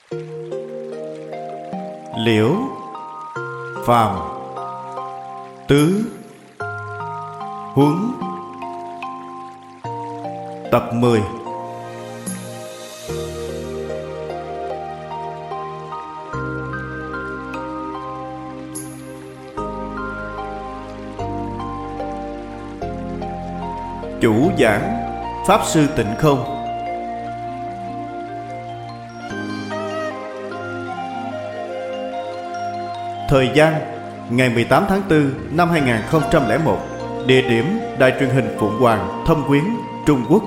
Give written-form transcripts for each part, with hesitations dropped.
Liễu phàm tứ huấn. Tập 10. Chủ giảng Pháp Sư Tịnh Không. Thời gian ngày 18 tháng 4 năm 2001. Địa điểm Đài truyền hình Phụng Hoàng, Thâm Quyến, Trung Quốc.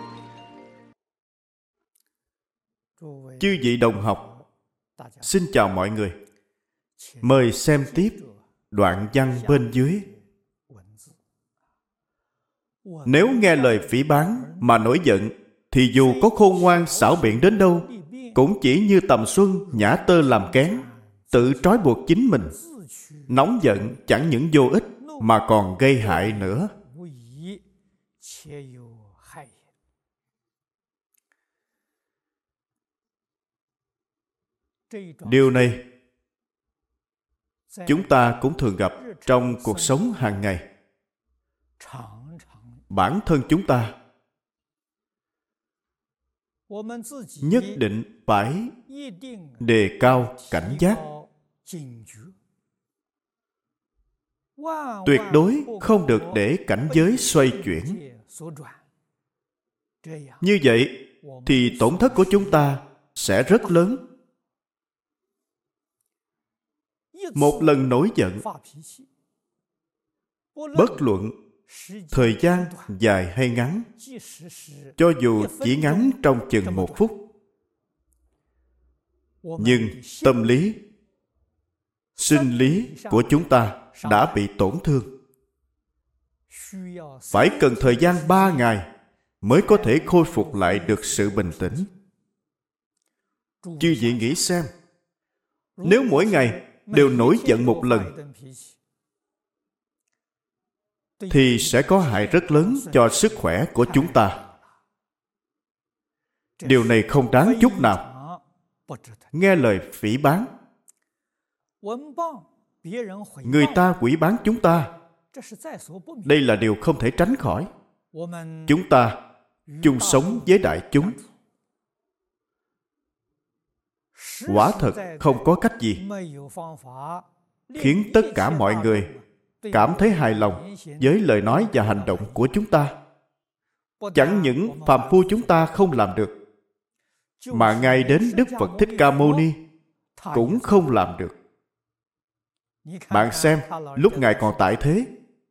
Chư vị đồng học, xin chào mọi người. Mời xem tiếp đoạn văn bên dưới. Nếu nghe lời phỉ báng mà nổi giận, thì dù có khôn ngoan xảo biện đến đâu, cũng chỉ như tầm xuân nhả tơ làm kén, tự trói buộc chính mình. Nóng giận chẳng những vô ích mà còn gây hại nữa. Điều này chúng ta cũng thường gặp trong cuộc sống hàng ngày. Bản thân chúng ta nhất định phải đề cao cảnh giác, tuyệt đối không được để cảnh giới xoay chuyển. Như vậy thì tổn thất của chúng ta sẽ rất lớn. Một lần nổi giận, bất luận thời gian dài hay ngắn, cho dù chỉ ngắn trong chừng 1 phút, nhưng tâm lý, sinh lý của chúng ta đã bị tổn thương. Phải cần thời gian 3 ngày mới có thể khôi phục lại được sự bình tĩnh. Chư vị nghĩ xem, nếu mỗi ngày đều nổi giận một lần, thì sẽ có hại rất lớn cho sức khỏe của chúng ta. Điều này không đáng chút nào. Nghe lời phỉ báng, người ta quỷ báng chúng ta, đây là điều không thể tránh khỏi. Chúng ta chung sống với đại chúng, quả thật không có cách gì khiến tất cả mọi người cảm thấy hài lòng với lời nói và hành động của chúng ta. Chẳng những phàm phu chúng ta không làm được, mà ngay đến Đức Phật Thích Ca Mâu Ni cũng không làm được. Bạn xem, lúc Ngài còn tại thế,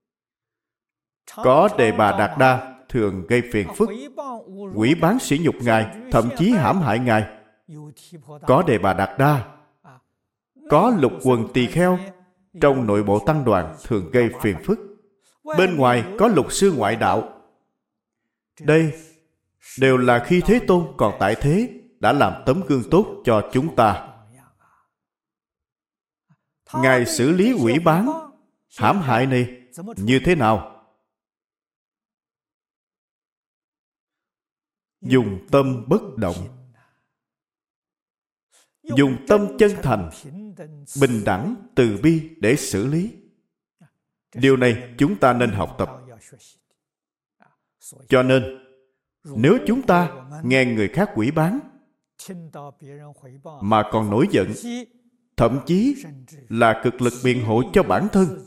có Đề Bà Đạt Đa thường gây phiền phức, quỷ báng sỉ nhục Ngài, thậm chí hãm hại Ngài. Có Đề Bà Đạt Đa, có Lục Quần Tỳ Kheo trong nội bộ tăng đoàn thường gây phiền phức. Bên ngoài có Lục Sư ngoại đạo. Đây đều là khi Thế Tôn còn tại thế đã làm tấm gương tốt cho chúng ta. Ngài xử lý quỷ báng, hãm hại này như thế nào? Dùng tâm bất động, dùng tâm chân thành, bình đẳng, từ bi để xử lý. Điều này chúng ta nên học tập. Cho nên, nếu chúng ta nghe người khác quỷ báng mà còn nổi giận, thậm chí là cực lực biện hộ cho bản thân,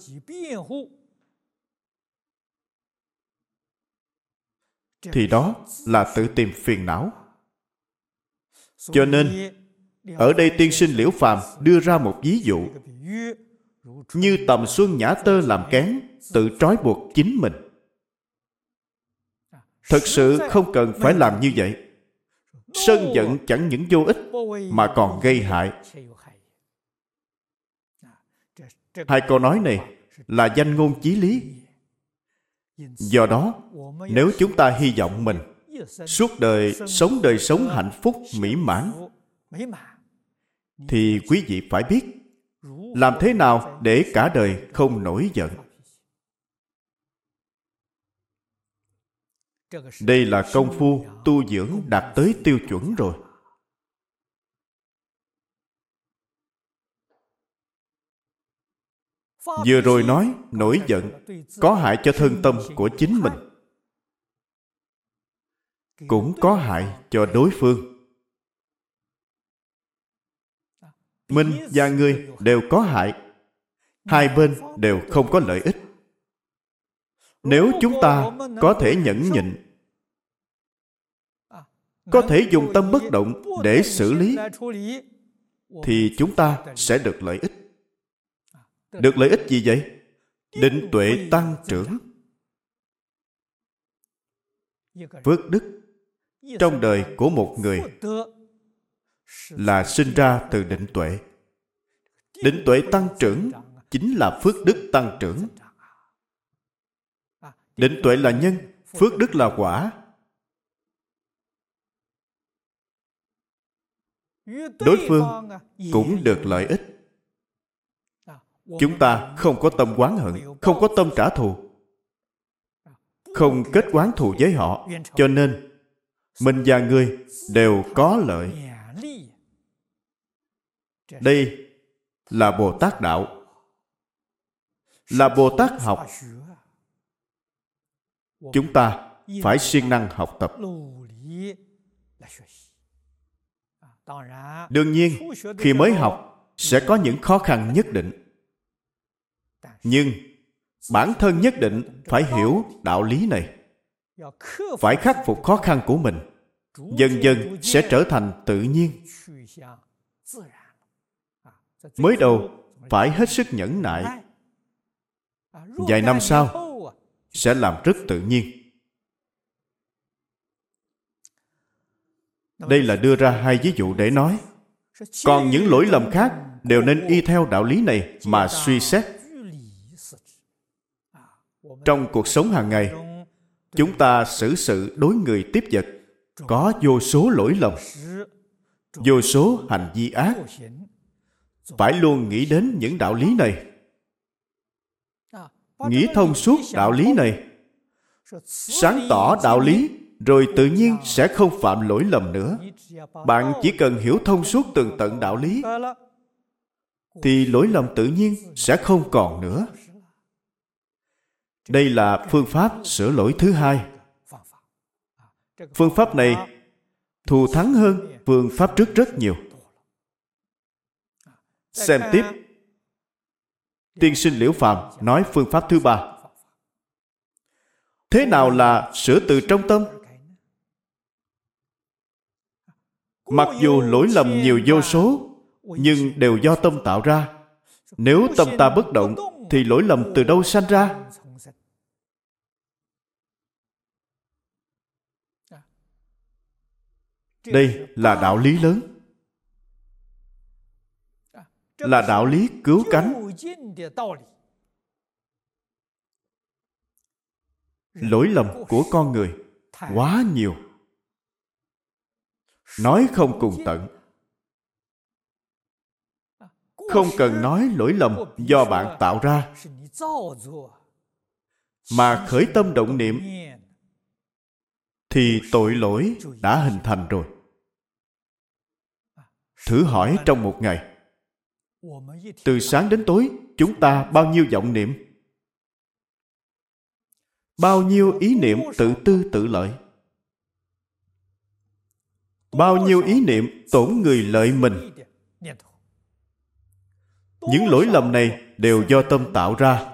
thì đó là tự tìm phiền não. Cho nên, ở đây tiên sinh Liễu Phàm đưa ra một ví dụ, như tầm xuân nhả tơ làm kén, tự trói buộc chính mình. Thật sự không cần phải làm như vậy. Sân giận chẳng những vô ích mà còn gây hại. Hai câu nói này là danh ngôn chí lý. Do đó, nếu chúng ta hy vọng mình suốt đời sống hạnh phúc mỹ mãn, thì quý vị phải biết làm thế nào để cả đời không nổi giận. Đây là công phu tu dưỡng đạt tới tiêu chuẩn rồi. Vừa rồi nói nổi giận có hại cho thân tâm của chính mình, cũng có hại cho đối phương. Mình và người đều có hại, hai bên đều không có lợi ích. Nếu chúng ta có thể nhẫn nhịn, có thể dùng tâm bất động để xử lý, thì chúng ta sẽ được lợi ích. Được lợi ích gì vậy? Định tuệ tăng trưởng. Phước đức trong đời của một người là sinh ra từ định tuệ. Định tuệ tăng trưởng chính là phước đức tăng trưởng. Định tuệ là nhân, phước đức là quả. Đối phương cũng được lợi ích. Chúng ta không có tâm oán hận, không có tâm trả thù, không kết oán thù với họ, cho nên mình và người đều có lợi. Đây là Bồ Tát đạo, là Bồ Tát học. Chúng ta phải siêng năng học tập. Đương nhiên, khi mới học sẽ có những khó khăn nhất định. Nhưng bản thân nhất định phải hiểu đạo lý này, phải khắc phục khó khăn của mình, dần dần sẽ trở thành tự nhiên. Mới đầu phải hết sức nhẫn nại, vài năm sau sẽ làm rất tự nhiên. Đây là đưa ra hai ví dụ để nói. Còn những lỗi lầm khác đều nên y theo đạo lý này mà suy xét. Trong cuộc sống hàng ngày, chúng ta xử sự đối người tiếp vật có vô số lỗi lầm, vô số hành vi ác. Phải luôn nghĩ đến những đạo lý này, nghĩ thông suốt đạo lý này, sáng tỏ đạo lý, rồi tự nhiên sẽ không phạm lỗi lầm nữa. Bạn chỉ cần hiểu thông suốt tường tận đạo lý, thì lỗi lầm tự nhiên sẽ không còn nữa. Đây là phương pháp sửa lỗi thứ hai. Phương pháp này thù thắng hơn phương pháp trước rất nhiều. Xem tiếp. Tiên sinh Liễu Phàm nói phương pháp thứ ba. Thế nào là sửa từ trong tâm? Mặc dù lỗi lầm nhiều vô số, nhưng đều do tâm tạo ra. Nếu tâm ta bất động, thì lỗi lầm từ đâu sanh ra? Đây là đạo lý lớn, là đạo lý cứu cánh. Lỗi lầm của con người quá nhiều, nói không cùng tận. Không cần nói lỗi lầm do bạn tạo ra, mà khởi tâm động niệm thì tội lỗi đã hình thành rồi. Thử hỏi trong một ngày, từ sáng đến tối, chúng ta bao nhiêu vọng niệm? Bao nhiêu ý niệm tự tư tự lợi? Bao nhiêu ý niệm tổn người lợi mình? Những lỗi lầm này đều do tâm tạo ra.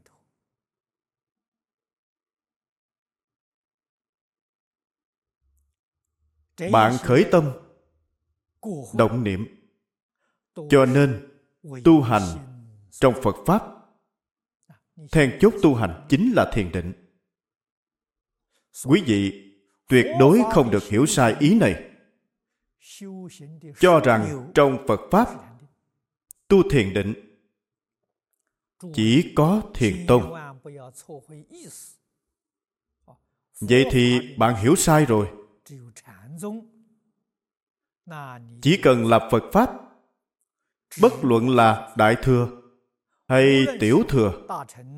Bạn khởi tâm động niệm, cho nên tu hành trong Phật Pháp, then chốt tu hành chính là thiền định. Quý vị tuyệt đối không được hiểu sai ý này, cho rằng trong Phật Pháp tu thiền định chỉ có Thiền Tông. Vậy thì bạn hiểu sai rồi. Chỉ cần là Phật Pháp, bất luận là Đại Thừa hay Tiểu Thừa,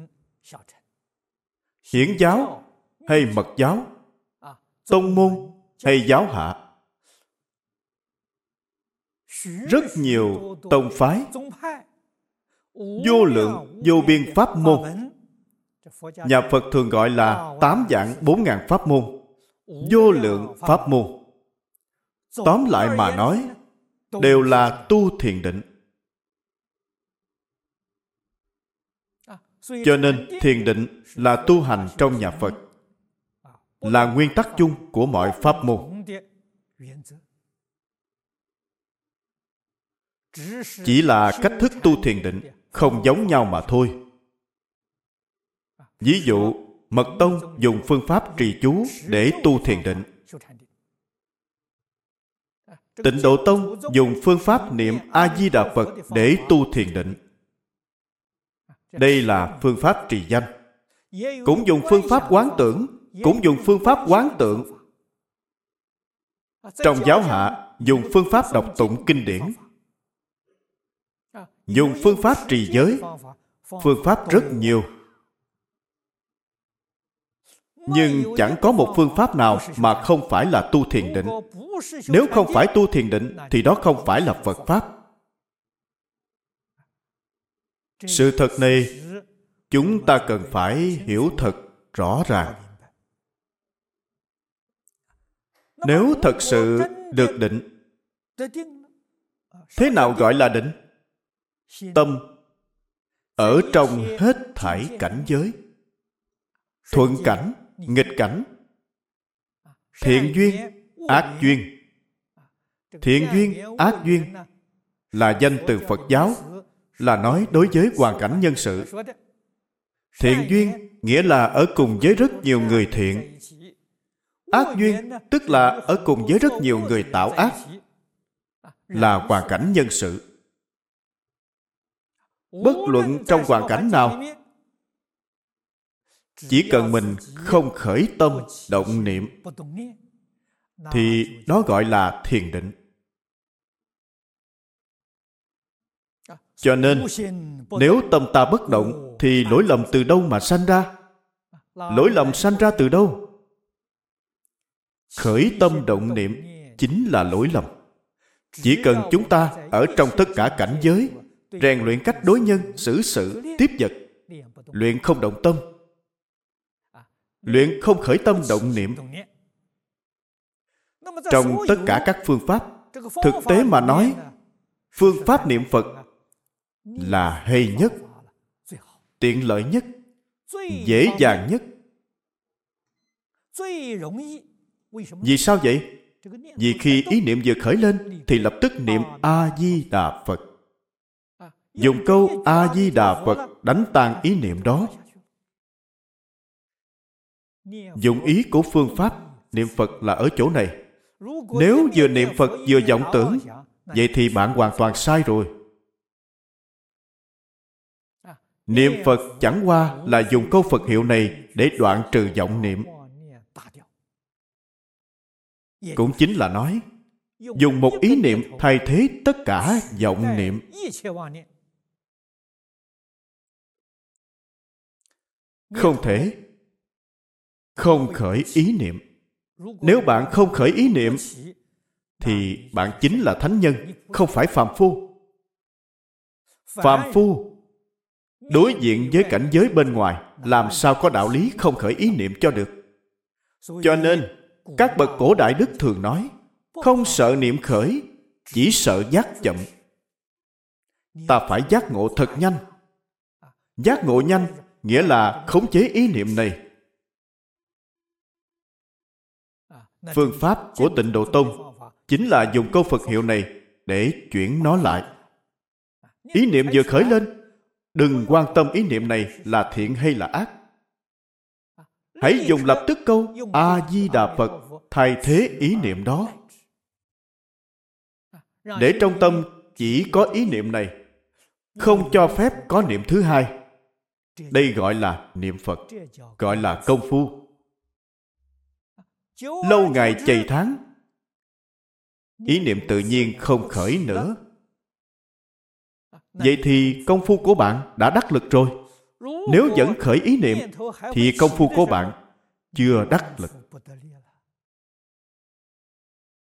Hiển giáo hay Mật giáo, tông môn hay giáo hạ, rất nhiều tông phái vô lượng vô biên pháp môn. Nhà Phật thường gọi là 8 vạn 4 ngàn pháp môn, vô lượng pháp môn. Tóm lại mà nói, đều là tu thiền định. Cho nên thiền định là tu hành trong nhà Phật, là nguyên tắc chung của mọi pháp môn. Chỉ là cách thức tu thiền định không giống nhau mà thôi. Ví dụ, Mật Tông dùng phương pháp trì chú để tu thiền định. Tịnh Độ Tông dùng phương pháp niệm A-di-đà Phật để tu thiền định. Đây là phương pháp trì danh. Cũng dùng phương pháp quán tưởng, cũng dùng phương pháp quán tượng. Trong giáo hạ dùng phương pháp đọc tụng kinh điển, dùng phương pháp trì giới, phương pháp rất nhiều. Nhưng chẳng có một phương pháp nào mà không phải là tu thiền định. Nếu không phải tu thiền định thì đó không phải là Phật Pháp. Sự thật này chúng ta cần phải hiểu thật rõ ràng. Nếu thật sự được định, thế nào gọi là định? Tâm ở trong hết thảy cảnh giới, thuận cảnh, nghịch cảnh, thiện duyên, ác duyên. Thiện duyên, ác duyên là danh từ Phật giáo, là nói đối với hoàn cảnh nhân sự. Thiện duyên nghĩa là ở cùng với rất nhiều người thiện. Ác duyên tức là ở cùng với rất nhiều người tạo ác, là hoàn cảnh nhân sự. Bất luận trong hoàn cảnh nào, chỉ cần mình không khởi tâm động niệm thì đó gọi là thiền định. Cho nên nếu tâm ta bất động thì lỗi lầm từ đâu mà sanh ra? Lỗi lầm sanh ra từ đâu? Khởi tâm động niệm chính là lỗi lầm. Chỉ cần chúng ta ở trong tất cả cảnh giới rèn luyện cách đối nhân, xử sự, tiếp vật, luyện không động tâm, luyện không khởi tâm động niệm. Trong tất cả các phương pháp, thực tế mà nói, phương pháp niệm Phật là hay nhất, tiện lợi nhất, dễ dàng nhất. Vì sao vậy? Vì khi ý niệm vừa khởi lên thì lập tức niệm A-di-đà Phật. Dùng câu A-di-đà Phật đánh tan ý niệm đó. Dụng ý của phương pháp niệm Phật là ở chỗ này. Nếu vừa niệm Phật vừa vọng tưởng, vậy thì bạn hoàn toàn sai rồi. Niệm Phật chẳng qua là dùng câu Phật hiệu này để đoạn trừ vọng niệm. Cũng chính là nói, dùng một ý niệm thay thế tất cả vọng niệm. Không thể không khởi ý niệm. Nếu bạn không khởi ý niệm thì bạn chính là thánh nhân, không phải phàm phu. Phàm phu đối diện với cảnh giới bên ngoài, làm sao có đạo lý không khởi ý niệm cho được. Cho nên các bậc cổ đại đức thường nói, không sợ niệm khởi, chỉ sợ giác chậm. Ta phải giác ngộ thật nhanh. Giác ngộ nhanh nghĩa là khống chế ý niệm này. Phương pháp của Tịnh Độ Tông chính là dùng câu Phật hiệu này để chuyển nó lại. Ý niệm vừa khởi lên, đừng quan tâm ý niệm này là thiện hay là ác. Hãy dùng lập tức câu A-di-đà Phật thay thế ý niệm đó. Để trong tâm chỉ có ý niệm này, không cho phép có niệm thứ hai. Đây gọi là niệm Phật, gọi là công phu. Lâu ngày chày tháng, ý niệm tự nhiên không khởi nữa. Vậy thì công phu của bạn đã đắc lực rồi. Nếu vẫn khởi ý niệm thì công phu của bạn chưa đắc lực.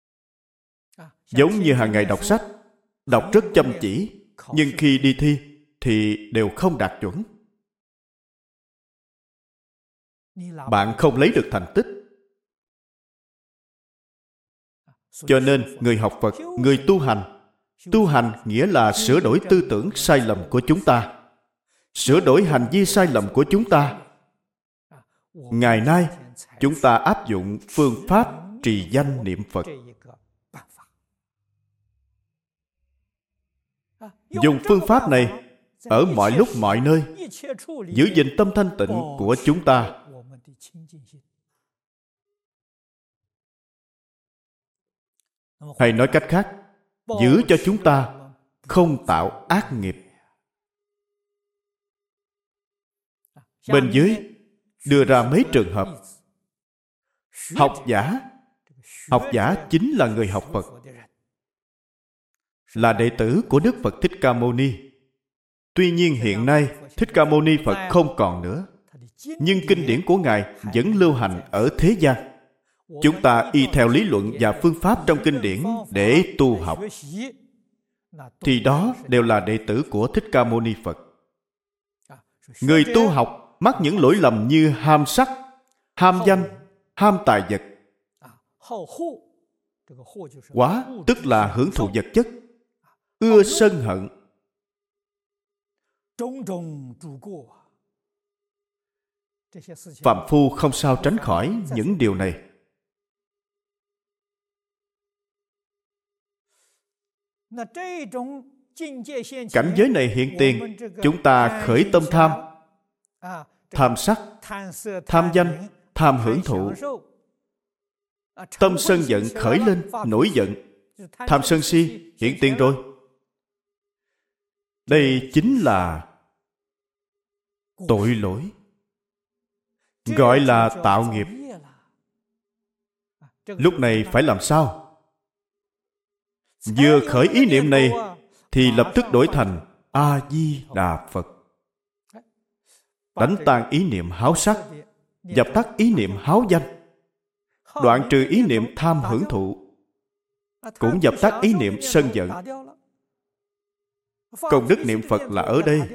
Giống như hàng ngày đọc sách, đọc rất chăm chỉ, nhưng khi đi thi thì đều không đạt chuẩn. Bạn không lấy được thành tích. Cho nên, người học Phật, người tu hành nghĩa là sửa đổi tư tưởng sai lầm của chúng ta, sửa đổi hành vi sai lầm của chúng ta. Ngày nay, chúng ta áp dụng phương pháp trì danh niệm Phật. Dùng phương pháp này ở mọi lúc mọi nơi, giữ gìn tâm thanh tịnh của chúng ta. Hay nói cách khác, giữ cho chúng ta không tạo ác nghiệp. Bên dưới đưa ra mấy trường hợp. Học giả chính là người học Phật, là đệ tử của Đức Phật Thích Ca Mâu Ni. Tuy nhiên hiện nay Thích Ca Mâu Ni Phật không còn nữa, nhưng kinh điển của Ngài vẫn lưu hành ở thế gian. Chúng ta y theo lý luận và phương pháp trong kinh điển để tu học, thì đó đều là đệ tử của Thích Ca Mâu Ni Phật. Người tu học mắc những lỗi lầm như ham sắc, ham danh, ham tài vật. Quá tức là hưởng thụ vật chất, ưa sân hận. Phàm phu không sao tránh khỏi những điều này. Cảnh giới này hiện tiền, chúng ta khởi tâm tham, tham sắc, tham danh, tham hưởng thụ. Tâm sân giận khởi lên, nổi giận, tham sân si hiện tiền rồi. Đây chính là tội lỗi, gọi là tạo nghiệp. Lúc này phải làm sao? Vừa khởi ý niệm này thì lập tức đổi thành A-di-đà Phật. Đánh tan ý niệm háo sắc, dập tắt ý niệm háo danh, đoạn trừ ý niệm tham hưởng thụ, cũng dập tắt ý niệm sân giận. Công đức niệm Phật là ở đây.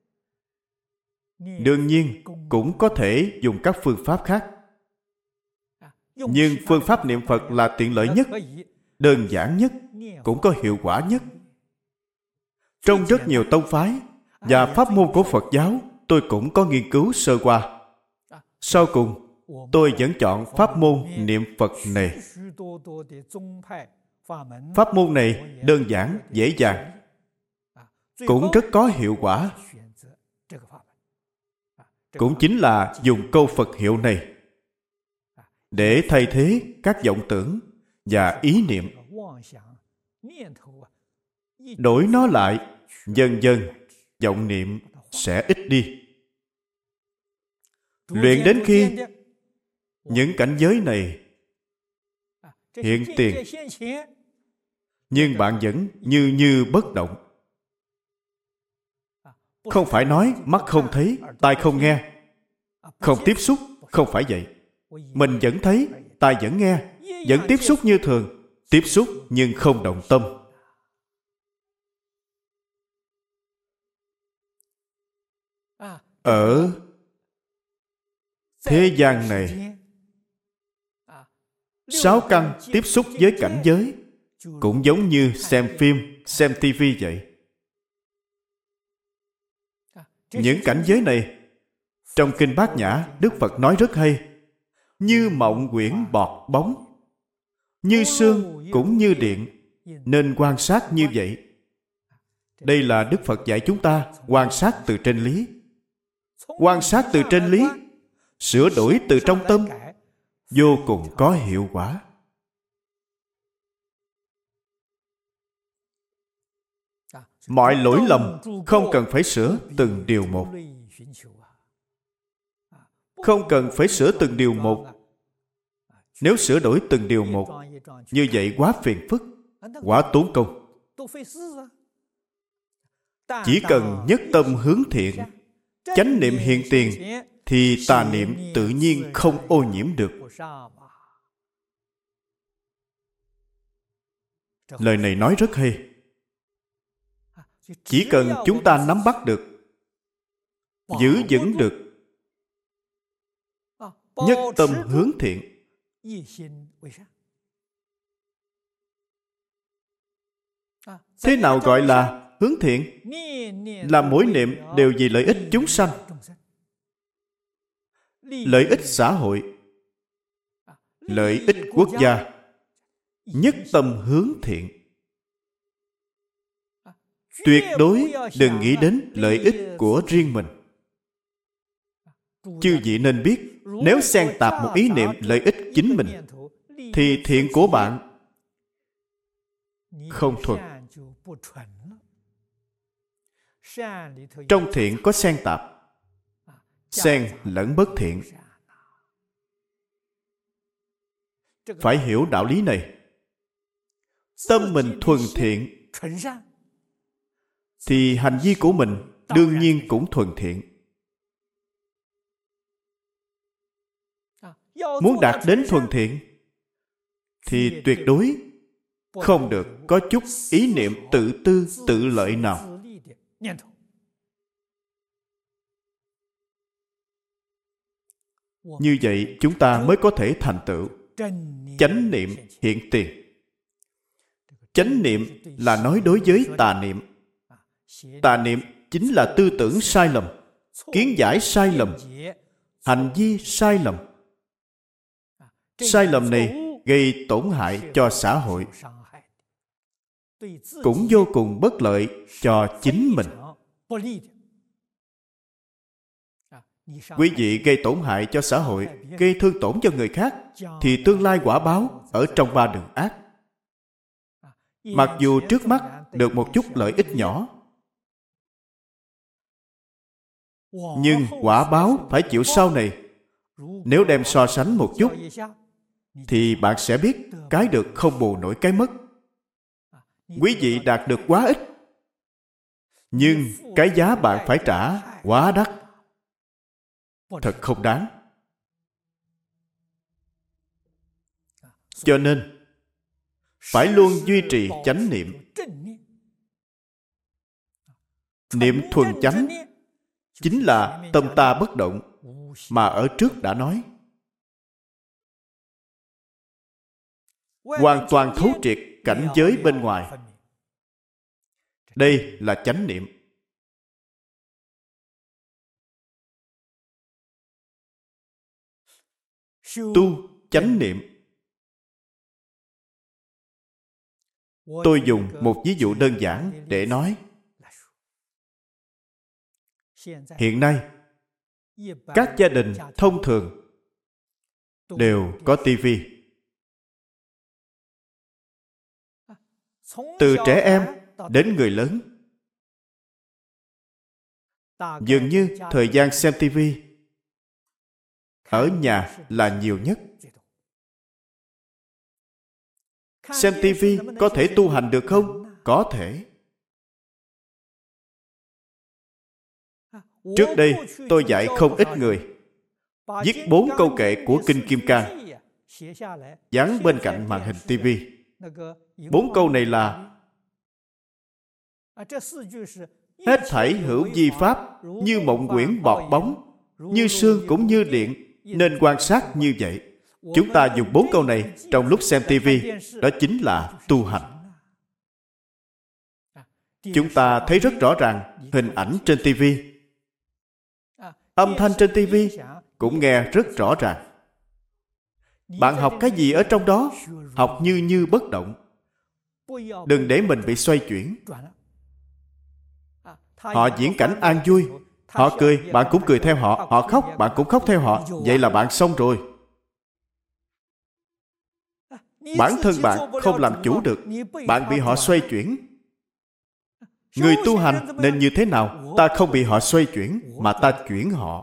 Đương nhiên cũng có thể dùng các phương pháp khác, nhưng phương pháp niệm Phật là tiện lợi nhất, đơn giản nhất, cũng có hiệu quả nhất. Trong rất nhiều tông phái và pháp môn của Phật giáo, tôi cũng có nghiên cứu sơ qua. Sau cùng, tôi vẫn chọn pháp môn niệm Phật này. Pháp môn này đơn giản, dễ dàng, cũng rất có hiệu quả. Cũng chính là dùng câu Phật hiệu này để thay thế các vọng tưởng và ý niệm. Đổi nó lại, dần dần vọng niệm sẽ ít đi. Luyện đến khi những cảnh giới này hiện tiền, nhưng bạn vẫn như bất động. Không phải nói mắt không thấy, tai không nghe, không tiếp xúc, không phải vậy. Mình vẫn thấy, tai vẫn nghe, vẫn tiếp xúc như thường, tiếp xúc nhưng không động tâm. Ở thế gian này, 6 căn tiếp xúc với cảnh giới cũng giống như xem phim, xem tivi vậy. Những cảnh giới này, trong Kinh Bát Nhã, Đức Phật nói rất hay. Như mộng quyển bọt bóng, như sương cũng như điện, nên quan sát như vậy. Đây là Đức Phật dạy chúng ta quan sát từ trên lý. Quan sát từ trên lý, sửa đổi từ trong tâm, vô cùng có hiệu quả. Mọi lỗi lầm không cần phải sửa từng điều một. Không cần phải sửa từng điều một. Nếu sửa đổi từng điều một, như vậy quá phiền phức, quá tốn công. Chỉ cần nhất tâm hướng thiện, chánh niệm hiện tiền, thì tà niệm tự nhiên không ô nhiễm được. Lời này nói rất hay. Chỉ cần chúng ta nắm bắt được, giữ vững được, nhất tâm hướng thiện. Thế nào gọi là hướng thiện? Là mỗi niệm đều vì lợi ích chúng sanh, lợi ích xã hội, lợi ích quốc gia. Nhất tâm hướng thiện. Tuyệt đối đừng nghĩ đến lợi ích của riêng mình. Chư vị nên biết, nếu xen tạp một ý niệm lợi ích chính mình, thì thiện của bạn không thuần. Trong thiện có xen tạp, xen lẫn bất thiện. Phải hiểu đạo lý này. Tâm mình thuần thiện, thì hành vi của mình đương nhiên cũng thuần thiện. Muốn đạt đến thuần thiện, thì tuyệt đối không được có chút ý niệm tự tư, tự lợi nào. Như vậy chúng ta mới có thể thành tựu chánh niệm hiện tiền. Chánh niệm là nói đối với tà niệm. Tà niệm chính là tư tưởng sai lầm, kiến giải sai lầm, hành vi sai lầm. Sai lầm này gây tổn hại cho xã hội, cũng vô cùng bất lợi cho chính mình. Quý vị gây tổn hại cho xã hội, gây thương tổn cho người khác, thì tương lai quả báo ở trong ba đường ác. Mặc dù trước mắt được một chút lợi ích nhỏ, nhưng quả báo phải chịu sau này. Nếu đem so sánh một chút, thì bạn sẽ biết cái được không bù nổi cái mất. Quý vị đạt được quá ít, nhưng cái giá bạn phải trả quá đắt. Thật không đáng. Cho nên phải luôn duy trì chánh niệm. Niệm thuần chánh chính là tâm ta bất động, mà ở trước đã nói. Hoàn toàn thấu triệt cảnh giới bên ngoài. Đây là chánh niệm. Tu chánh niệm. Tôi dùng một ví dụ đơn giản để nói. Hiện nay, các gia đình thông thường đều có tivi. Từ trẻ em đến người lớn, dường như thời gian xem tivi ở nhà là nhiều nhất. Xem tivi có thể tu hành được không? Có thể. Trước đây tôi dạy không ít người viết 4 câu kệ của Kinh Kim Cang, dán bên cạnh màn hình tivi. 4 câu này là: hết thảy hữu vi pháp, như mộng quyển bọt bóng, như sương cũng như điện, nên quan sát như vậy. Chúng ta dùng 4 câu này trong lúc xem tivi, đó chính là tu hành. Chúng ta thấy rất rõ ràng hình ảnh trên tivi, âm thanh trên tivi cũng nghe rất rõ ràng. Bạn học cái gì ở trong đó? Học như bất động. Đừng để mình bị xoay chuyển. Họ diễn cảnh an vui, họ cười, bạn cũng cười theo họ. Họ khóc, bạn cũng khóc theo họ. Vậy là bạn xong rồi. Bản thân bạn không làm chủ được, bạn bị họ xoay chuyển. Người tu hành nên như thế nào? Ta không bị họ xoay chuyển, mà ta chuyển họ.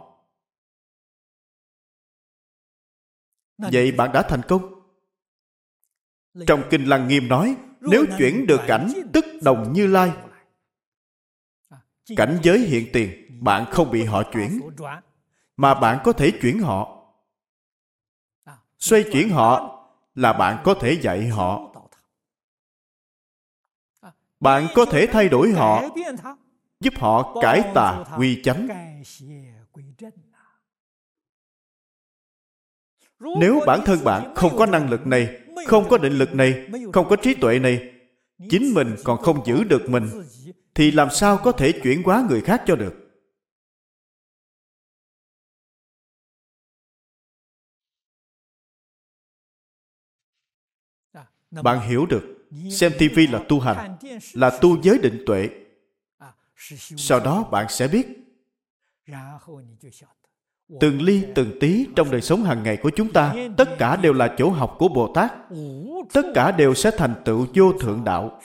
Vậy bạn đã thành công. Trong Kinh Lăng Nghiêm nói, nếu chuyển được cảnh, tức đồng Như Lai. Cảnh giới hiện tiền, bạn không bị họ chuyển, mà bạn có thể chuyển họ. Xoay chuyển họ là bạn có thể dạy họ. bạn có thể thay đổi họ, giúp họ cải tà quy chánh. Nếu bản thân bạn không có năng lực này, không có định lực này, không có trí tuệ này, chính mình còn không giữ được mình, thì làm sao có thể chuyển hóa người khác cho được? Bạn hiểu được, xem TV là tu hành, là tu giới định tuệ. Sau đó bạn sẽ biết, từng ly từng tí trong đời sống hàng ngày của chúng ta, tất cả đều là chỗ học của Bồ Tát. Tất cả đều sẽ thành tựu vô thượng đạo.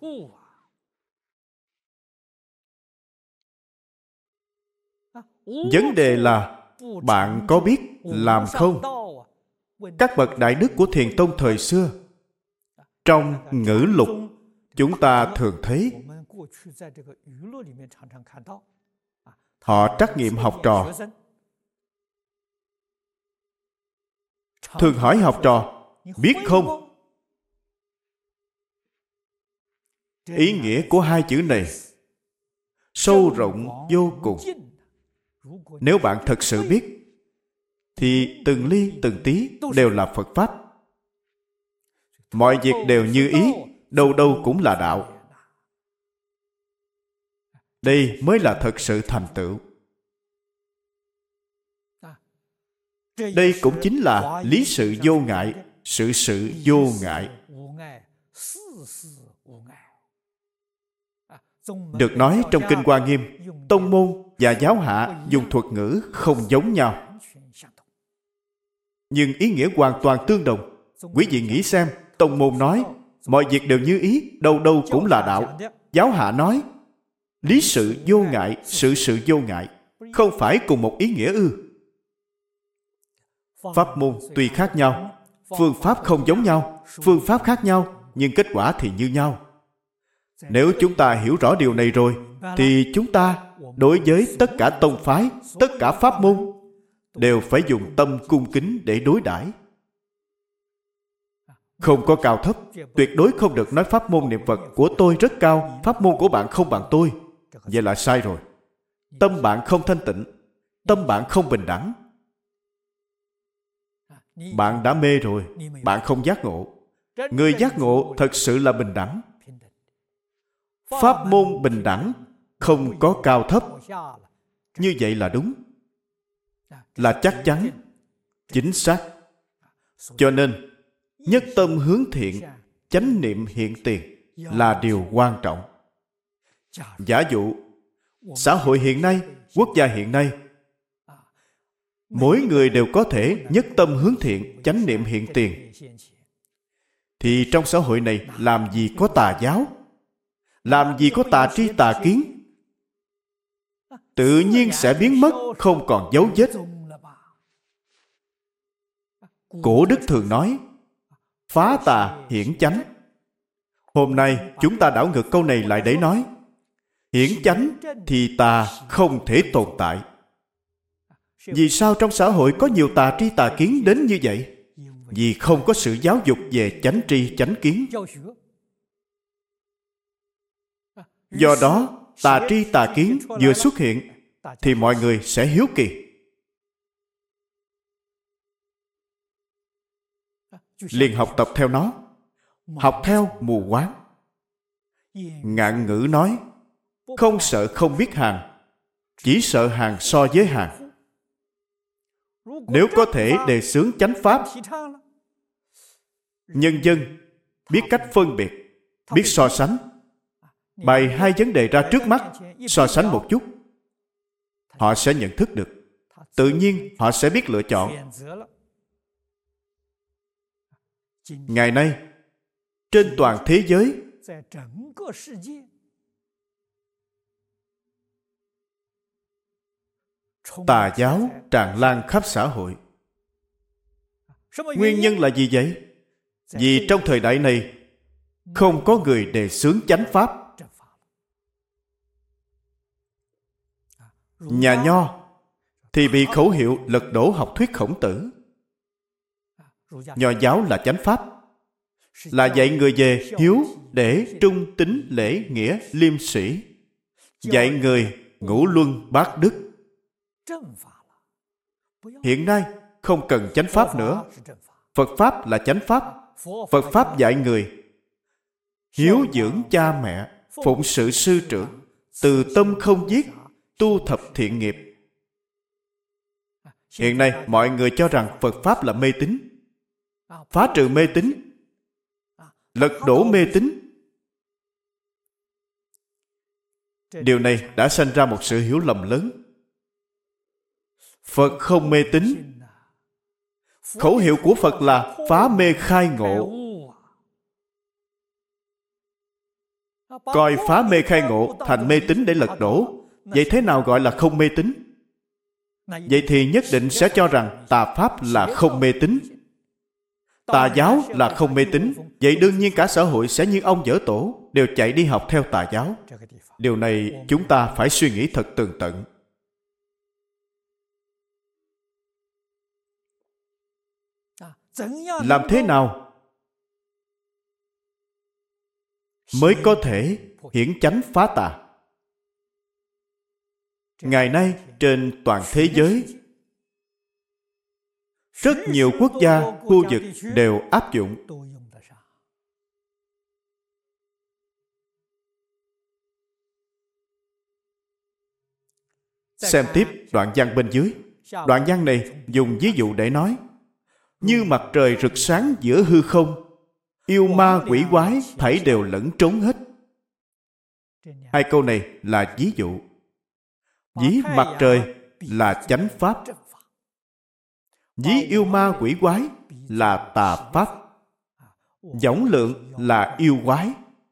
Vấn đề là bạn có biết làm không? Các bậc đại đức của Thiền tông thời xưa, trong ngữ lục, chúng ta thường thấy họ trắc nghiệm học trò, thường hỏi học trò, biết không? Ý nghĩa của hai chữ này sâu rộng vô cùng. Nếu bạn thật sự biết, thì từng ly từng tí đều là Phật Pháp. Mọi việc đều như ý, đâu đâu cũng là đạo. Đây mới là thật sự thành tựu. Đây cũng chính là lý sự vô ngại, sự sự vô ngại. Được nói trong Kinh Hoa Nghiêm, tông môn và giáo hạ dùng thuật ngữ không giống nhau, nhưng ý nghĩa hoàn toàn tương đồng. Quý vị nghĩ xem, tông môn nói mọi việc đều như ý, đâu đâu cũng là đạo. Giáo hạ nói lý sự vô ngại, sự sự vô ngại, không phải cùng một ý nghĩa ư? Pháp môn tuy khác nhau, phương pháp không giống nhau, phương pháp khác nhau, nhưng kết quả thì như nhau. Nếu chúng ta hiểu rõ điều này rồi, thì chúng ta đối với tất cả tông phái, tất cả pháp môn đều phải dùng tâm cung kính để đối đãi. Không có cao thấp, tuyệt đối không được nói pháp môn niệm Phật của tôi rất cao, pháp môn của bạn không bằng tôi. Vậy là sai rồi. Tâm bạn không thanh tịnh, tâm bạn không bình đẳng. Bạn đã mê rồi, bạn không giác ngộ. Người giác ngộ thật sự là bình đẳng. Pháp môn bình đẳng, không có cao thấp. Như vậy là đúng, là chắc chắn, chính xác. Cho nên, nhất tâm hướng thiện, chánh niệm hiện tiền là điều quan trọng. Giả dụ, xã hội hiện nay, quốc gia hiện nay, mỗi người đều có thể nhất tâm hướng thiện, chánh niệm hiện tiền, thì trong xã hội này làm gì có tà giáo, làm gì có tà tri tà kiến, tự nhiên sẽ biến mất, không còn dấu vết. Cổ đức thường nói, phá tà hiển chánh. Hôm nay chúng ta đảo ngược câu này lại để nói, hiển chánh thì tà không thể tồn tại. Vì sao trong xã hội có nhiều tà tri tà kiến đến như vậy? Vì không có sự giáo dục về chánh tri chánh kiến. Do đó, tà tri tà kiến vừa xuất hiện thì mọi người sẽ hiếu kỳ. Liền học tập theo nó, học theo mù quáng. Ngạn ngữ nói, không sợ không biết hàng, chỉ sợ hàng so với hàng. Nếu có thể đề xướng chánh pháp, nhân dân biết cách phân biệt, biết so sánh, bày hai vấn đề ra trước mắt, so sánh một chút, họ sẽ nhận thức được. Tự nhiên họ sẽ biết lựa chọn. Ngày nay, trên toàn thế giới, tà giáo tràn lan khắp xã hội. Nguyên nhân là gì vậy? Vì trong thời đại này không có người đề xướng chánh pháp. Nhà Nho thì bị khẩu hiệu lật đổ học thuyết Khổng Tử. Nho giáo là chánh pháp. là dạy người về hiếu, để, trung, tín, lễ, nghĩa, liêm sĩ. Dạy người ngũ luân bát đức. Hiện nay không cần chánh pháp nữa. Phật Pháp là chánh Pháp. Phật Pháp dạy người hiếu dưỡng cha mẹ, phụng sự sư trưởng, từ tâm không giết, tu thập thiện nghiệp. Hiện nay mọi người cho rằng Phật Pháp là mê tín. Phá trừ mê tín, lật đổ mê tín. Điều này đã sanh ra một sự hiểu lầm lớn. Phật không mê tín. Khẩu hiệu của Phật là phá mê khai ngộ. Coi phá mê khai ngộ thành mê tín để lật đổ. Vậy thế nào gọi là không mê tín? Vậy thì nhất định sẽ cho rằng tà Pháp là không mê tín, tà giáo là không mê tín. Vậy đương nhiên cả xã hội sẽ như ông dở tổ, đều chạy đi học theo tà giáo. Điều này chúng ta phải suy nghĩ thật tường tận. Làm thế nào mới có thể hiển chánh phá tà? Ngày nay trên toàn thế giới, rất nhiều quốc gia, khu vực đều áp dụng. Xem tiếp đoạn văn bên dưới. Đoạn văn này dùng ví dụ để nói: như mặt trời rực sáng giữa hư không, yêu ma quỷ quái thảy đều lẫn trốn hết. Hai câu này là ví dụ. Ví mặt trời là chánh Pháp, ví yêu ma quỷ quái là tà Pháp, võng lượng là yêu quái.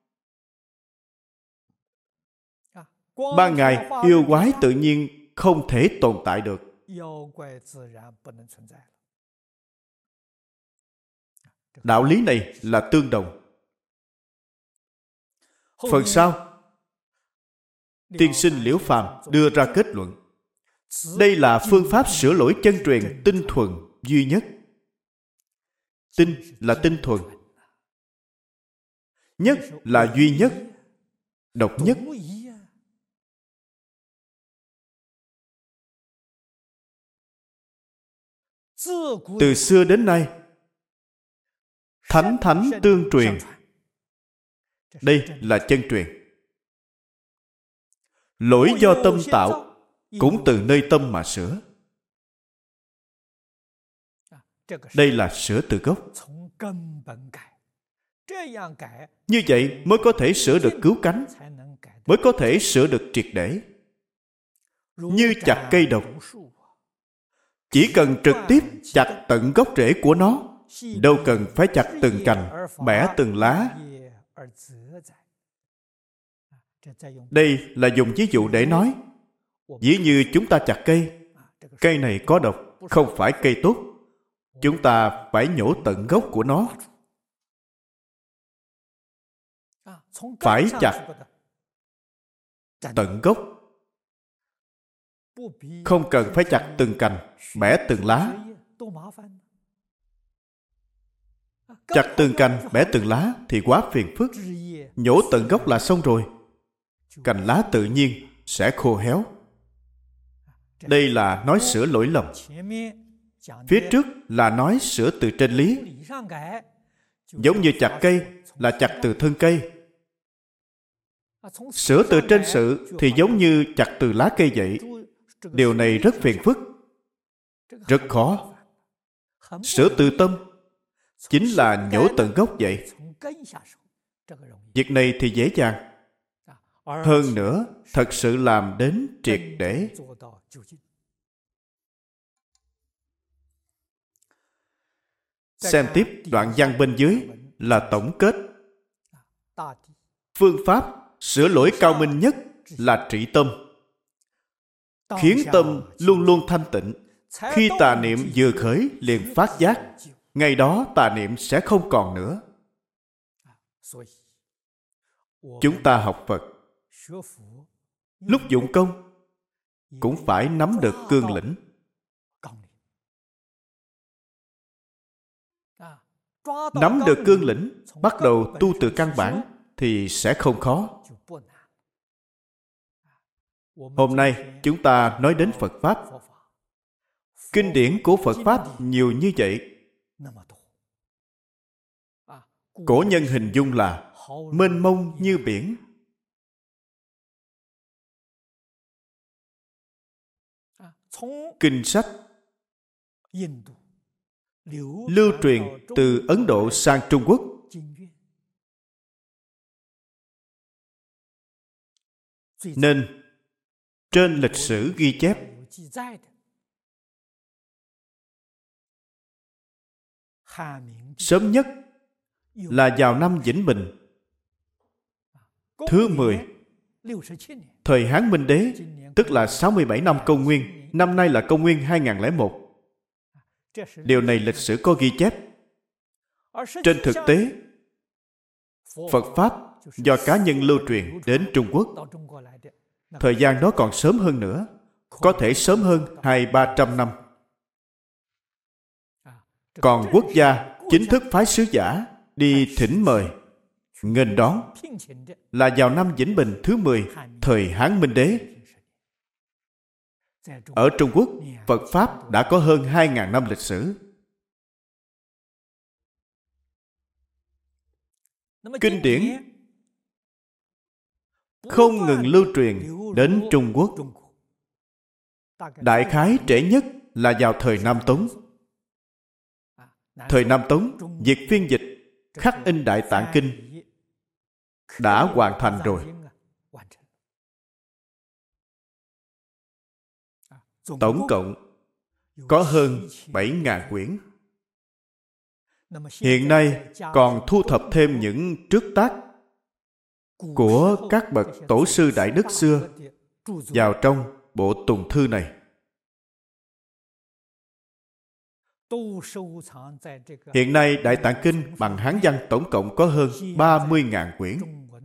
Ban ngày yêu quái tự nhiên không thể tồn tại được. Đạo lý này là tương đồng. Phần sau, tiên sinh Liễu Phàm đưa ra kết luận: đây là phương pháp sửa lỗi chân truyền tinh thuần duy nhất. Tinh là tinh thuần, nhất là duy nhất, độc nhất. Từ xưa đến nay, thánh thánh tương truyền. Đây là chân truyền. Lỗi do tâm tạo, cũng từ nơi tâm mà sửa. Đây là sửa từ gốc. Như vậy mới có thể sửa được cứu cánh, mới có thể sửa được triệt để. Như chặt cây độc, chỉ cần trực tiếp chặt tận gốc rễ của nó, đâu cần phải chặt từng cành, bẻ từng lá. Đây là dùng ví dụ để nói, ví như chúng ta chặt cây, cây này có độc, không phải cây tốt, chúng ta phải nhổ tận gốc của nó. Phải chặt tận gốc, không cần phải chặt từng cành, bẻ từng lá. Chặt từng cành, bẻ từng lá thì quá phiền phức. Nhổ tận gốc là xong rồi, cành lá tự nhiên sẽ khô héo. Đây là nói sửa lỗi lầm. Phía trước là nói sửa từ trên lý. Giống như chặt cây là chặt từ thân cây. Sửa từ trên sự thì giống như chặt từ lá cây vậy. Điều này rất phiền phức, rất khó. Sửa từ tâm chính là nhổ tận gốc vậy. Việc này thì dễ dàng. Hơn nữa, thật sự làm đến triệt để. Xem tiếp đoạn văn bên dưới là tổng kết. Phương pháp sửa lỗi cao minh nhất là trị tâm, khiến tâm luôn luôn thanh tịnh. Khi tà niệm vừa khởi liền phát giác, ngày đó tà niệm sẽ không còn nữa. Chúng ta học Phật, lúc dụng công cũng phải nắm được cương lĩnh. Nắm được cương lĩnh, bắt đầu tu từ căn bản thì sẽ không khó. Hôm nay chúng ta nói đến Phật Pháp. Kinh điển của Phật Pháp nhiều như vậy. Cổ nhân hình dung là mênh mông như biển. Kinh sách lưu truyền từ Ấn Độ sang Trung Quốc. Nên trên lịch sử ghi chép sớm nhất là vào năm Vĩnh Bình thứ 10, thời Hán Minh Đế, tức là 67 năm công nguyên. Năm nay là công nguyên 2001. Điều này lịch sử có ghi chép. Trên thực tế, Phật Pháp do cá nhân lưu truyền đến Trung Quốc. Thời gian đó còn sớm hơn nữa, có thể sớm hơn 200-300 năm. Còn quốc gia chính thức phái sứ giả đi thỉnh mời, nghênh đón là vào năm Vĩnh Bình thứ 10, thời Hán Minh Đế. Ở Trung Quốc, Phật Pháp đã có hơn 2.000 năm lịch sử. Kinh điển không ngừng lưu truyền đến Trung Quốc. Đại khái trễ nhất là vào thời Nam Tống. Thời Nam Tống, việc phiên dịch, khắc in Đại Tạng Kinh đã hoàn thành rồi. Tổng cộng có hơn 7.000 quyển. Hiện nay còn thu thập thêm những trước tác của các bậc tổ sư Đại Đức xưa vào trong bộ tùng thư này. Hiện nay Đại Tạng Kinh bằng Hán văn tổng cộng có hơn 30.000 quyển.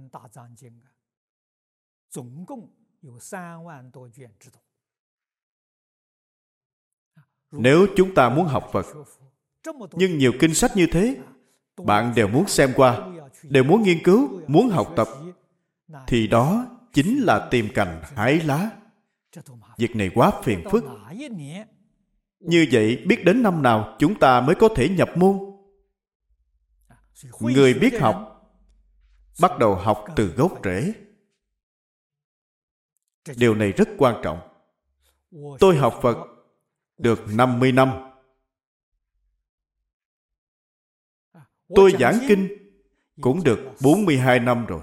Nếu chúng ta muốn học Phật, nhưng nhiều kinh sách như thế, bạn đều muốn xem qua, đều muốn nghiên cứu, muốn học tập, thì đó chính là tìm cành hái lá. Việc này quá phiền phức. Như vậy biết đến năm nào chúng ta mới có thể nhập môn? Người biết học bắt đầu học từ gốc rễ. Điều này rất quan trọng. Tôi học Phật được 50 năm. Tôi giảng kinh cũng được 42 năm rồi.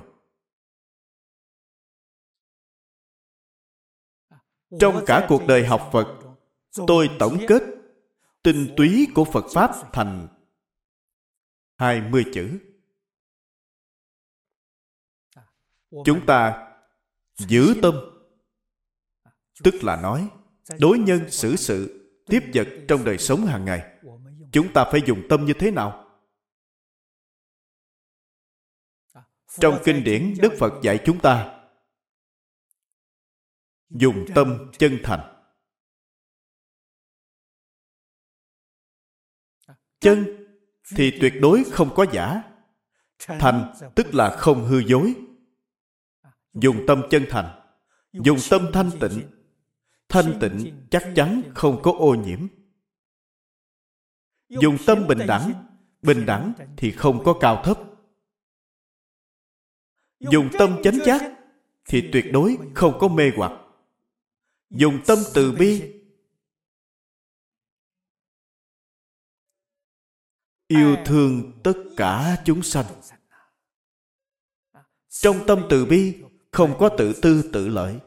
Trong cả cuộc đời học Phật, tôi tổng kết tinh túy của Phật Pháp thành 20 chữ. Chúng ta giữ tâm, tức là nói, đối nhân xử sự, tiếp vật trong đời sống hàng ngày. Chúng ta phải dùng tâm như thế nào? Trong kinh điển, Đức Phật dạy chúng ta dùng tâm chân thành. Chân thì tuyệt đối không có giả. Thành tức là không hư dối. Dùng tâm chân thành, dùng tâm thanh tịnh. Thanh tịnh chắc chắn không có ô nhiễm. Dùng tâm bình đẳng, bình đẳng thì không có cao thấp. Dùng tâm chánh giác thì tuyệt đối không có mê hoặc. Dùng tâm từ bi, yêu thương tất cả chúng sanh. Trong tâm từ bi không có tự tư tự lợi.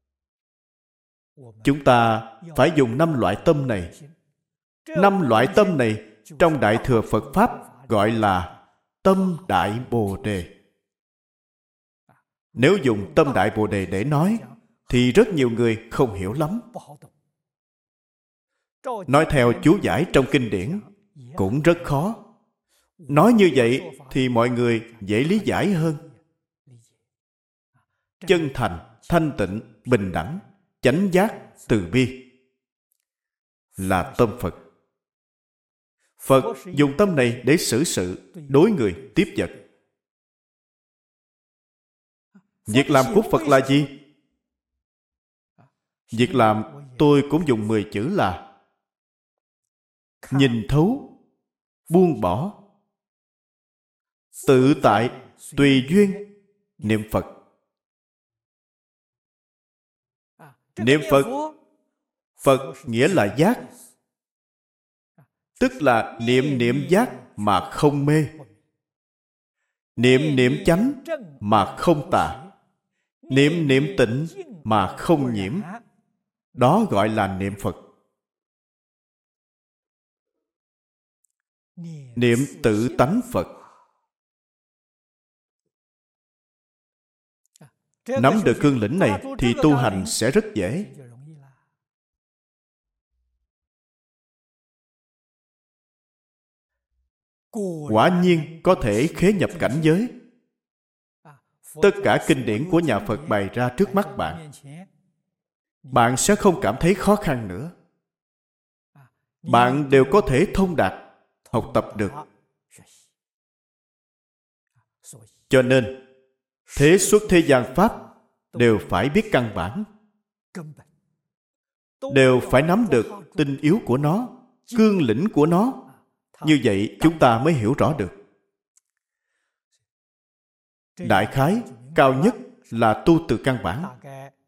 Chúng ta phải dùng 5 loại tâm này. 5 loại tâm này trong Đại Thừa Phật Pháp gọi là tâm Đại Bồ Đề. Nếu dùng tâm Đại Bồ Đề để nói thì rất nhiều người không hiểu lắm. Nói theo chú giải trong kinh điển cũng rất khó. Nói như vậy thì mọi người dễ lý giải hơn. Chân thành, thanh tịnh, bình đẳng, chánh giác, từ bi là tâm Phật. Phật dùng tâm này để xử sự, đối người, tiếp vật. Việc làm của Phật là gì? Việc làm tôi cũng dùng 10 chữ là nhìn thấu, buông bỏ, tự tại, tùy duyên, niệm Phật. Niệm Phật, Phật nghĩa là giác, tức là niệm giác mà không mê, niệm chánh mà không tà, niệm tịnh mà không nhiễm. Đó gọi là niệm Phật. Niệm tự tánh Phật. Nắm được cương lĩnh này thì tu hành sẽ rất dễ. Quả nhiên có thể khế nhập cảnh giới. Tất cả kinh điển của nhà Phật bày ra trước mắt bạn. Bạn sẽ không cảm thấy khó khăn nữa. Bạn đều có thể thông đạt, học tập được. Cho nên, thế xuất thế gian Pháp đều phải biết căn bản. Đều phải nắm được tinh yếu của nó, cương lĩnh của nó. Như vậy chúng ta mới hiểu rõ được. Đại khái, cao nhất là tu từ căn bản.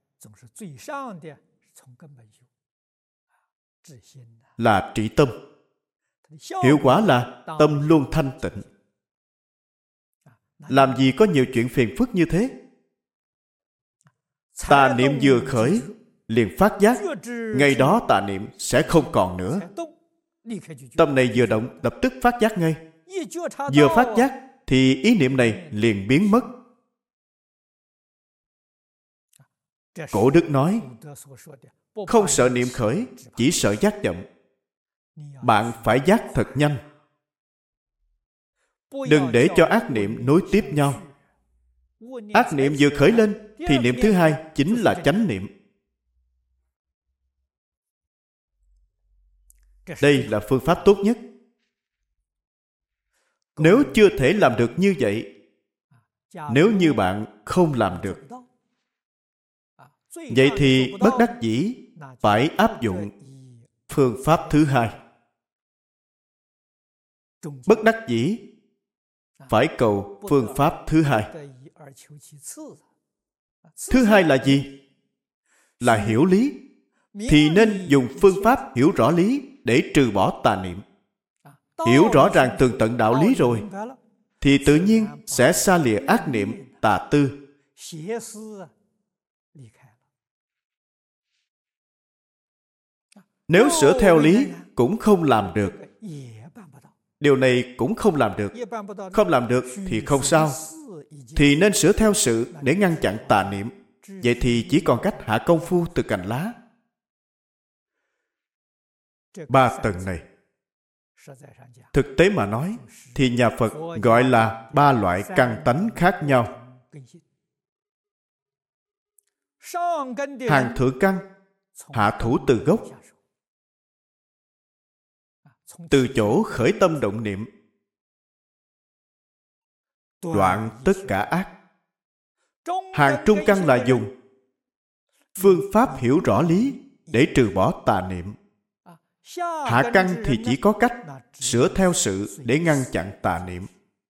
Là trị tâm. Hiệu quả là tâm luôn thanh tịnh. Làm gì có nhiều chuyện phiền phức như thế? Tà niệm vừa khởi, liền phát giác. Ngày đó tà niệm sẽ không còn nữa. Tâm này vừa động, lập tức phát giác ngay. Vừa phát giác, thì ý niệm này liền biến mất. Cổ đức nói, không sợ niệm khởi, chỉ sợ giác chậm. Bạn phải giác thật nhanh. Đừng để cho ác niệm nối tiếp nhau. Ác niệm vừa khởi lên, thì niệm thứ hai chính là chánh niệm. Đây là phương pháp tốt nhất. Nếu chưa thể làm được như vậy, nếu như bạn không làm được, vậy thì bất đắc dĩ phải áp dụng phương pháp thứ hai. Bất đắc dĩ phải cầu phương pháp thứ hai. Thứ hai là gì? Là hiểu lý. Thì nên dùng phương pháp hiểu rõ lý để trừ bỏ tà niệm. Hiểu rõ ràng tường tận đạo lý rồi, thì tự nhiên sẽ xa lìa ác niệm, tà tư. Nếu sửa theo lý cũng không làm được. Điều này cũng không làm được. Không làm được thì không sao. Thì nên sửa theo sự để ngăn chặn tà niệm. Vậy thì chỉ còn cách hạ công phu từ cành lá. 3 tầng này, thực tế mà nói, thì nhà Phật gọi là 3 loại căn tánh khác nhau. Hàng thượng căn, hạ thủ từ gốc. Từ chỗ khởi tâm động niệm, đoạn tất cả ác. Hàng trung căn là dùng phương pháp hiểu rõ lý để trừ bỏ tà niệm. Hạ căn thì chỉ có cách sửa theo sự để ngăn chặn tà niệm.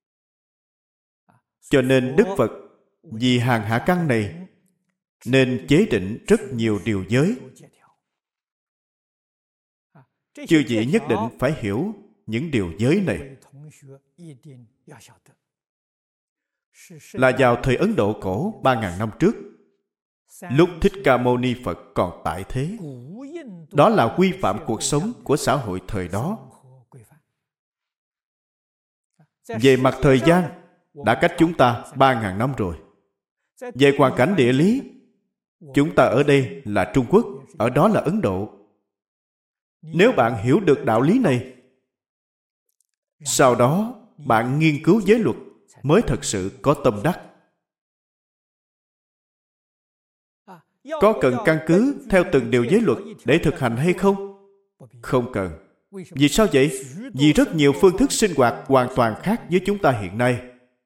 Cho nên Đức Phật vì hàng hạ căn này nên chế định rất nhiều điều giới. Chư vị nhất định phải hiểu những điều giới này. Là vào thời Ấn Độ cổ 3.000 năm trước, lúc Thích Ca Mâu Ni Phật còn tại thế. Đó là quy phạm cuộc sống của xã hội thời đó. Về mặt thời gian, đã cách chúng ta 3.000 năm rồi. Về hoàn cảnh địa lý, chúng ta ở đây là Trung Quốc, ở đó là Ấn Độ. Nếu bạn hiểu được đạo lý này, sau đó bạn nghiên cứu giới luật mới thật sự có tâm đắc. Có cần căn cứ theo từng điều giới luật để thực hành hay không? Không cần. Vì sao vậy? Vì rất nhiều phương thức sinh hoạt hoàn toàn khác với chúng ta hiện nay.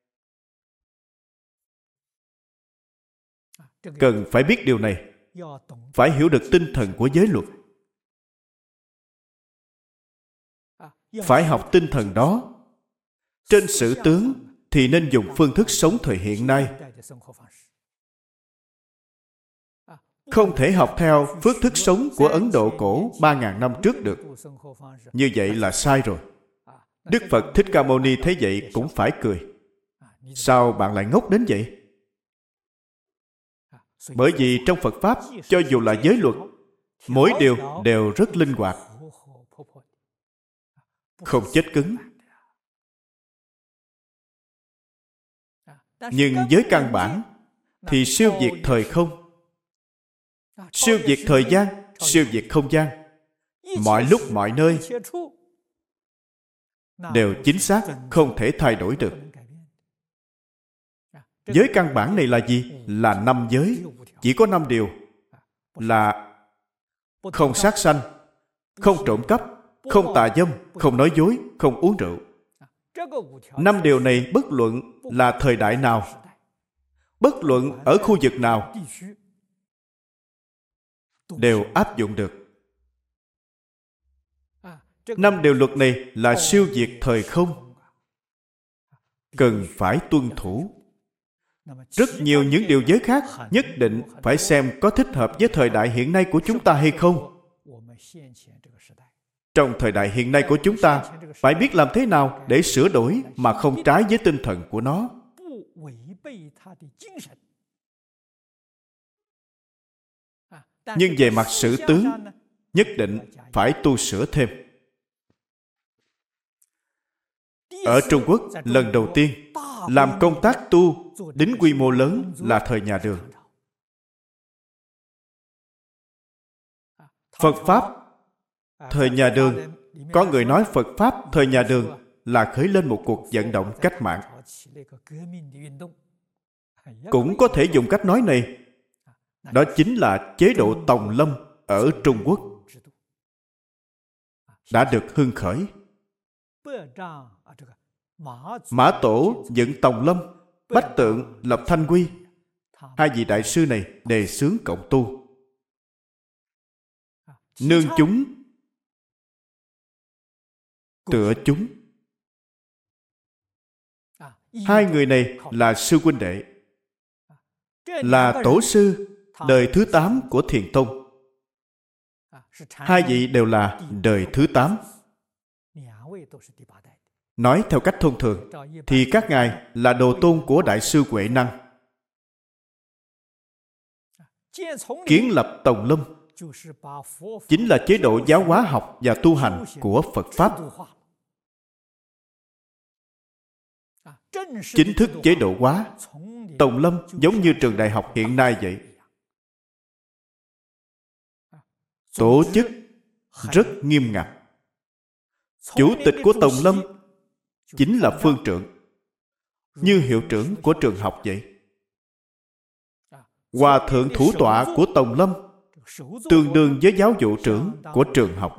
Cần phải biết điều này, phải hiểu được tinh thần của giới luật. Phải học tinh thần đó. Trên sử tướng thì nên dùng phương thức sống thời hiện nay. Không thể học theo phương thức sống của Ấn Độ cổ 3.000 năm trước được. Như vậy là sai rồi. Đức Phật Thích Ca Mâu Ni thấy vậy cũng phải cười. Sao bạn lại ngốc đến vậy? Bởi vì trong Phật Pháp, cho dù là giới luật, mỗi điều đều rất linh hoạt, không chết cứng. Nhưng với căn bản thì siêu việt thời không, siêu việt thời gian, siêu việt không gian, mọi lúc mọi nơi đều chính xác, không thể thay đổi được. Giới căn bản này là gì? Là 5 giới. Chỉ có 5 điều là không sát sanh, không trộm cắp, không tà dâm, không nói dối, không uống rượu. 5 điều này bất luận là thời đại nào, bất luận ở khu vực nào, đều áp dụng được. 5 điều luật này là siêu việt thời không, cần phải tuân thủ. Rất nhiều những điều giới khác nhất định phải xem có thích hợp với thời đại hiện nay của chúng ta hay không. Trong thời đại hiện nay của chúng ta, phải biết làm thế nào để sửa đổi mà không trái với tinh thần của nó. Nhưng về mặt sử tướng, nhất định phải tu sửa thêm. Ở Trung Quốc, lần đầu tiên làm công tác tu đến quy mô lớn là thời nhà Đường. Phật Pháp thời nhà Đường, có người nói Phật Pháp thời nhà Đường là khởi lên một cuộc vận động cách mạng. Cũng có thể dùng cách nói này, đó chính là chế độ Tòng Lâm ở Trung Quốc đã được hưng khởi. Mã Tổ dựng Tòng Lâm, Bách Tượng lập Thanh Quy. Hai vị đại sư này đề xướng cộng tu. Nương chúng, tựa chúng. Hai người này là sư huynh đệ, là tổ sư đời thứ 8 của Thiền Tông. Hai vị đều là đời thứ 8. Nói theo cách thông thường thì các ngài là đồ tôn của Đại sư Huệ Năng. Kiến lập Tòng Lâm chính là chế độ giáo hóa học và tu hành của Phật Pháp. Chính thức chế độ hóa Tòng Lâm giống như trường đại học hiện nay vậy. Tổ chức rất nghiêm ngặt. Chủ tịch của Tòng Lâm chính là phương trượng, như hiệu trưởng của trường học vậy. Hòa thượng thủ tọa của Tòng Lâm tương đương với giáo vụ trưởng của trường học.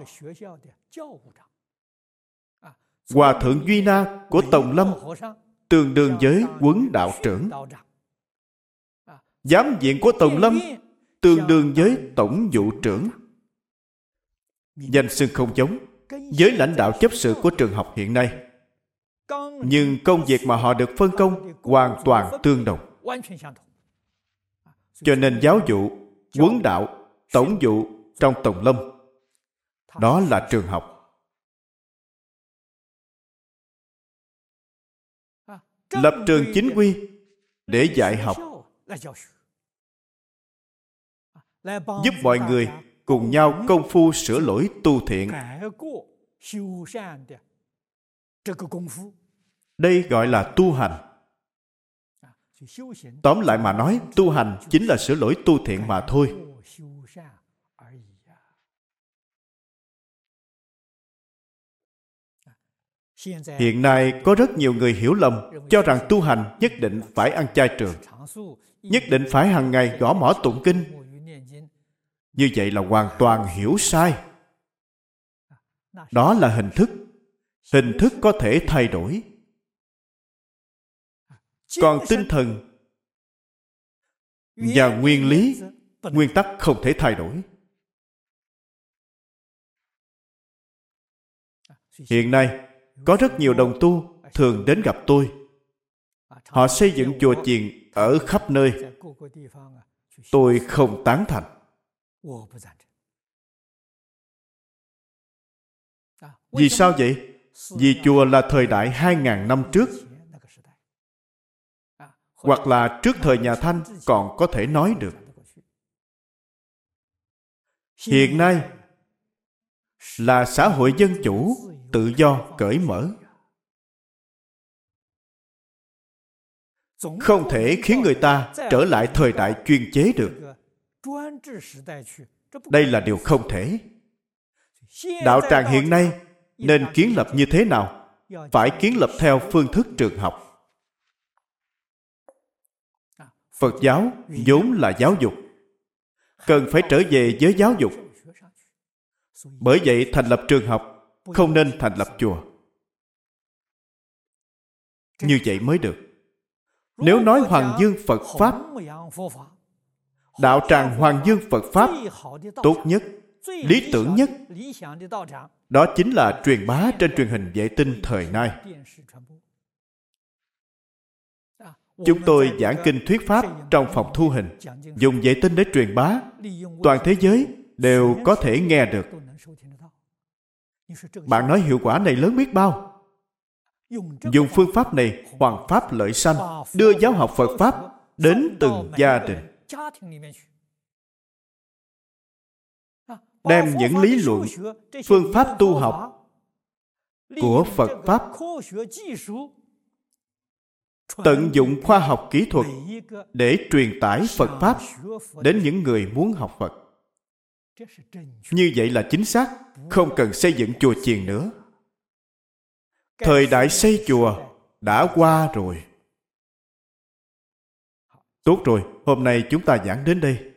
Hòa thượng Duy Na của Tòng Lâm tương đương với huấn đạo trưởng. Giám viện của Tòng Lâm tương đương với tổng vụ trưởng. Danh xưng không giống với lãnh đạo chấp sự của trường học hiện nay, nhưng công việc mà họ được phân công hoàn toàn tương đồng. Cho nên giáo vụ, huấn đạo, tổng vụ trong Tòng Lâm, đó là trường học. Lập trường chính quy để dạy học, giúp mọi người cùng nhau công phu sửa lỗi tu thiện. Đây gọi là tu hành. Tóm lại mà nói, tu hành chính là sửa lỗi tu thiện mà thôi. Hiện nay có rất nhiều người hiểu lầm, cho rằng tu hành nhất định phải ăn chay trường, nhất định phải hàng ngày gõ mõ tụng kinh. Như vậy là hoàn toàn hiểu sai. Đó là hình thức. Hình thức có thể thay đổi. Còn tinh thần và nguyên lý, nguyên tắc không thể thay đổi. Hiện nay, có rất nhiều đồng tu thường đến gặp tôi. Họ xây dựng chùa chiền ở khắp nơi. Tôi không tán thành. Vì sao vậy? Vì chùa là thời đại 2.000 năm trước, hoặc là trước thời nhà Thanh còn có thể nói được. Hiện nay là xã hội dân chủ, tự do, cởi mở. Không thể khiến người ta trở lại thời đại chuyên chế được. Đây là điều không thể. Đạo tràng hiện nay nên kiến lập như thế nào? Phải kiến lập theo phương thức trường học. Phật giáo vốn là giáo dục, cần phải trở về với giáo dục. Bởi vậy thành lập trường học, không nên thành lập chùa. Như vậy mới được. Nếu nói Hoàng Dương Phật Pháp, đạo tràng Hoàng Dương Phật Pháp tốt nhất, lý tưởng nhất, đó chính là truyền bá trên truyền hình vệ tinh thời nay. Chúng tôi giảng kinh thuyết Pháp trong phòng thu hình, dùng vệ tinh để truyền bá. Toàn thế giới đều có thể nghe được. Bạn nói hiệu quả này lớn biết bao. Dùng phương pháp này, hoằng pháp lợi sanh, đưa giáo học Phật Pháp đến từng gia đình. Đem những lý luận, phương pháp tu học của Phật Pháp, tận dụng khoa học kỹ thuật để truyền tải Phật Pháp đến những người muốn học Phật. Như vậy là chính xác, không cần xây dựng chùa chiền nữa. Thời đại xây chùa đã qua rồi. Tốt rồi, hôm nay chúng ta giảng đến đây.